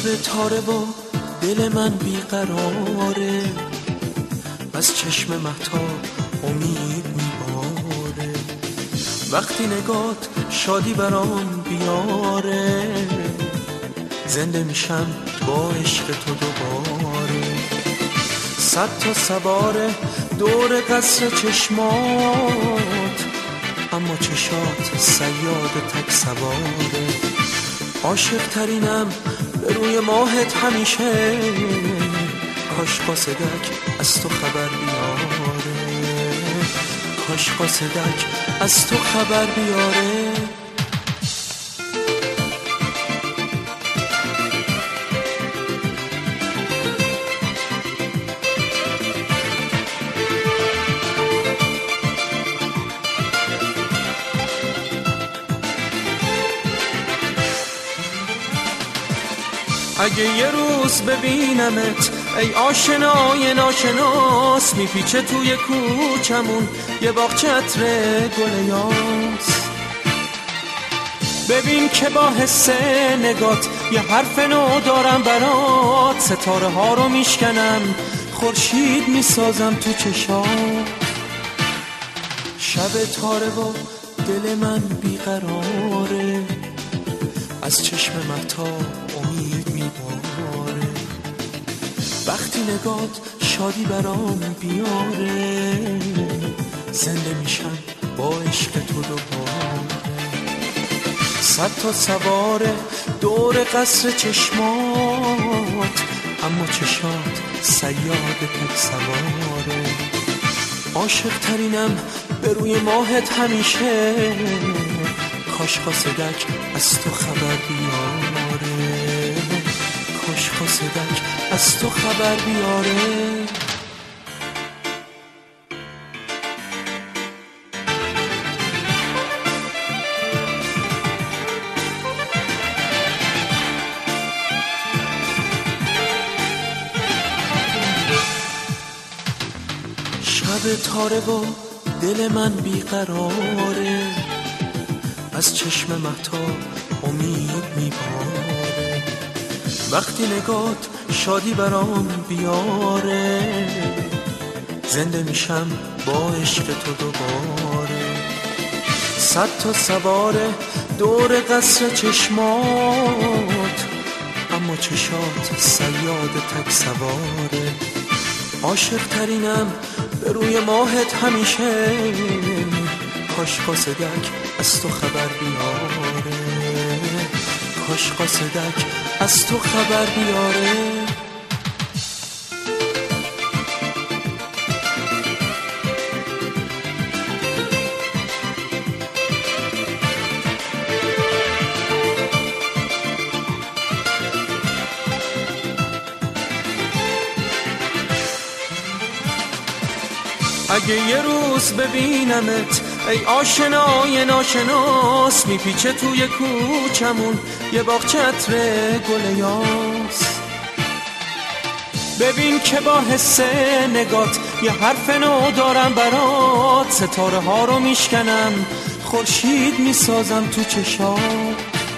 شب تاره و دل من بیقراره، از چشم مهتاب امید میباره. وقتی نگات شادی برام بیاره، زنده میشم با عشق تو دوباره. 100 تا سواره دور قصر چشمات، اما چشات صیاد تک سواره. عاشق ترینم به روی ماهت همیشه، کاش قاصدک از تو خبر بیاره، کاش قاصدک از تو خبر بیاره. اگه یه روز ببینمت ای آشنای ناشناس، میپیچه توی کوچمون یه باغچه عطر گل یاس. ببین که با حس نگات یه حرف نو دارم برات، ستاره ها رو میشکنم خورشید میسازم تو چشات. شب تاره و دل من بیقراره، از چشم مهتاب امید میباره. وقتی نگات شادی برام بیاره، زنده میشم با عشق تو دوباره. 100 تا سواره دور قصر چشمات، اما چشات صیاد تک سواره. عاشق ترینم به روی ماهت همیشه، کاش قاصدک از تو خبر بیاره، کاش قاصدک از تو خبر بیاره. شب تاره و دل من بیقراره، از چشم مهتاب امید میباره. وقتی نگات شادی برام بیاره، زنده میشم با عشق تو دوباره. 100 تا سواره دور قصر چشمات، اما چشات صیاد تک سواره. عاشق ترینم به روی ماهت همیشه، کاش قاصدک از تو خبر بیاره، کاش قاصدک از تو خبر بیاره. اگه یه روز ببینمت ای آشنای ناشناس، میپیچه توی کوچمون یه باغچه عطر گل یاس. ببین که با حس نگات یه حرف نو دارم برات، ستاره ها رو میشکنم خورشید میسازم تو چشات.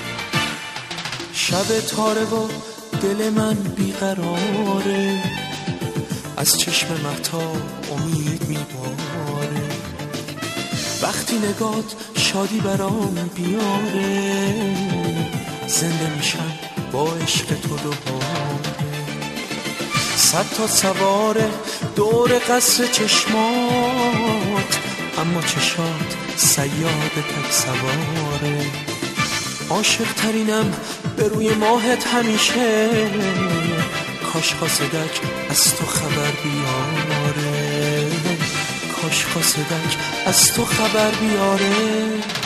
شب تاره و دل من بیقراره، از چشم مهتاب امید میباره. وقتی نگات شادی برام بیاره، زنده میشم با عشق تو دوباره. 100 تا سواره دور قصر چشمات، اما چشات صیاد تک سواره. عاشق ترینم به روی ماهت همیشه، کاش قاصدک از تو خبر بیاره، کاش قاصدک از تو خبر بیاره.